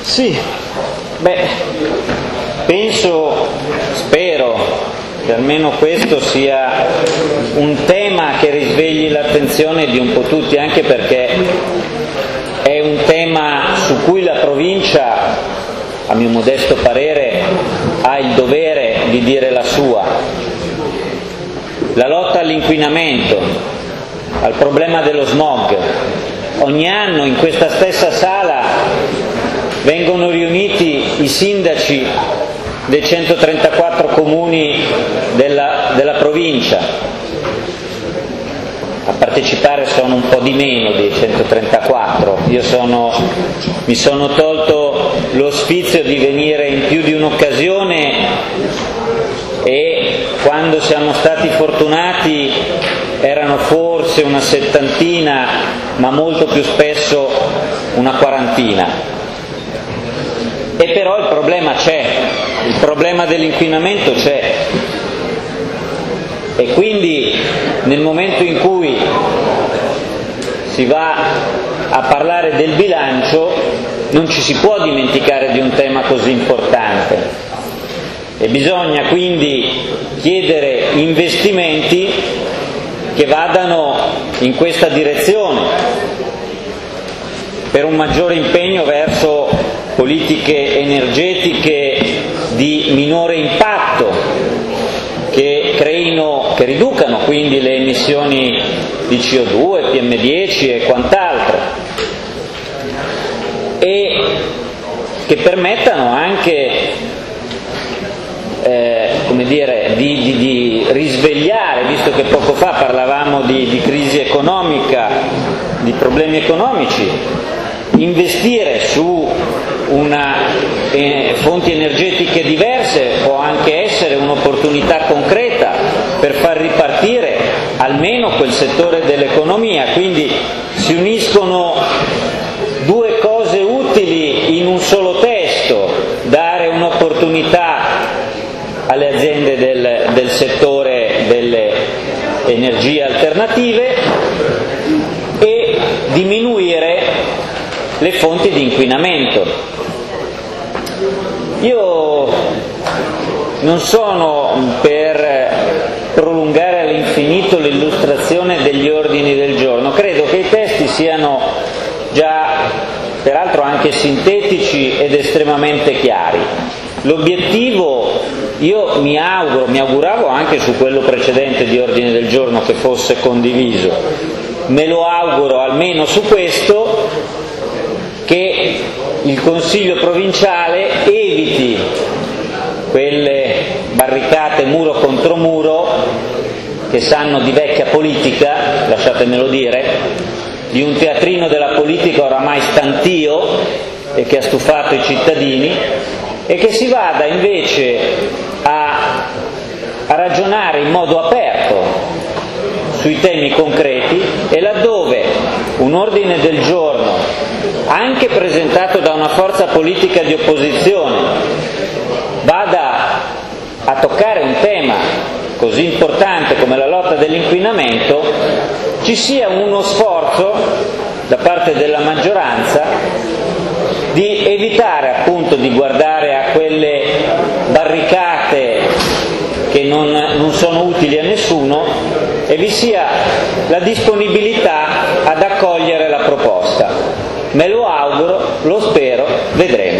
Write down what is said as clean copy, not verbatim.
Sì, spero che almeno questo sia un tema che risvegli l'attenzione di un po' tutti, anche perché è un tema su cui la provincia, a mio modesto parere, ha il dovere di dire la sua. La lotta all'inquinamento, al problema dello smog. Ogni anno in questa stessa sala vengono riuniti i sindaci dei 134 comuni della provincia. A partecipare sono un po' di meno dei 134. Io mi sono tolto l'ospizio di venire in più di un'occasione e quando siamo stati fortunati erano forse una settantina, ma molto più spesso una quarantina. E però il problema c'è, il problema dell'inquinamento c'è. E quindi nel momento in cui si va a parlare del bilancio non ci si può dimenticare di un tema così importante. E bisogna quindi chiedere investimenti che vadano in questa direzione, per un maggiore impegno verso politiche energetiche di minore impatto, che riducano quindi le emissioni di CO2, PM10 e quant'altro, e che permettano anche di risvegliare, visto che poco fa parlavamo di crisi economica, di problemi economici, investire su fonti energetiche diverse può anche essere un'opportunità concreta per far ripartire almeno quel settore dell'economia. Quindi si uniscono due cose utili in un solo testo: dare un'opportunità alle aziende del settore delle energie alternative e diminuire le fonti di inquinamento. Io non sono per prolungare all'infinito l'illustrazione degli ordini del giorno, credo che i testi siano già peraltro anche sintetici ed estremamente chiari. L'obiettivo, io mi auguravo anche su quello precedente di ordine del giorno che fosse condiviso, me lo auguro almeno su questo, che il Consiglio provinciale eviti quelle barricate muro contro muro che sanno di vecchia politica, lasciatemelo dire, di un teatrino della politica oramai stantio e che ha stufato i cittadini, e che si vada invece a ragionare in modo aperto sui temi concreti, e laddove un ordine del giorno, anche presentato da una forza politica di opposizione, vada a toccare un tema così importante come la lotta dell'inquinamento, ci sia uno sforzo da parte della maggioranza di evitare appunto di guardare a quelle barricate che non sono utili a nessuno, e vi sia la disponibilità ad accogliere la proposta. Me lo auguro, lo spero, vedremo.